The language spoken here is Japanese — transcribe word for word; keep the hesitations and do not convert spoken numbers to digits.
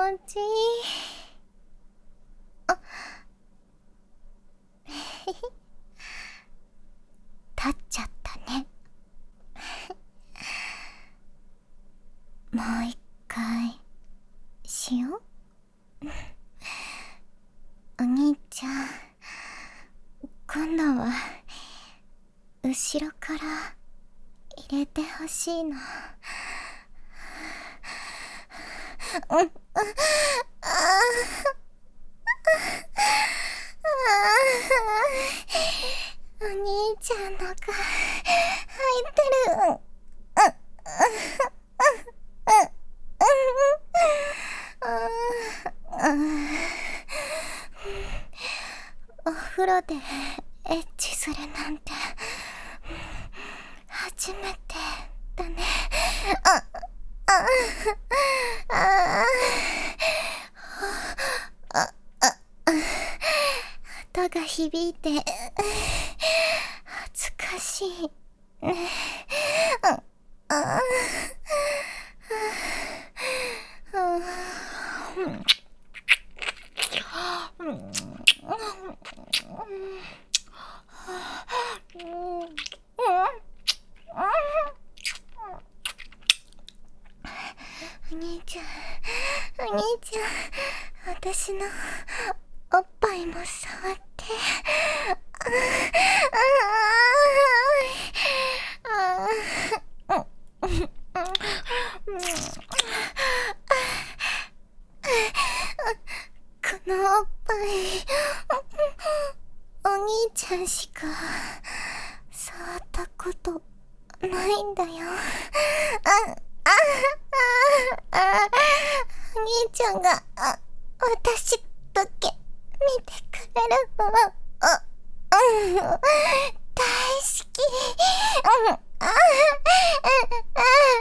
持ちいい。あ、立っちゃったね。もう一回しよう。お兄ちゃん、今度は後ろから入れてほしいな。うん、うん、ああ、お兄ちゃんのが入ってる。うん、うん、うん、うん、お風呂でエッチするなんて初めてだね。あ、あ、あ、あ、あ、音が響いて恥ずかしいね。あ、あ、お兄ちゃん、お兄ちゃん、私のおっぱいも触って。ああ、ああ、このおっぱい、お兄ちゃんしか触ったことないんだよ。あ、あ、あ、あ、お兄ちゃんが、あ、私だけ見てくれるの。あ、うん、大好き。うん、あ、あ、あ、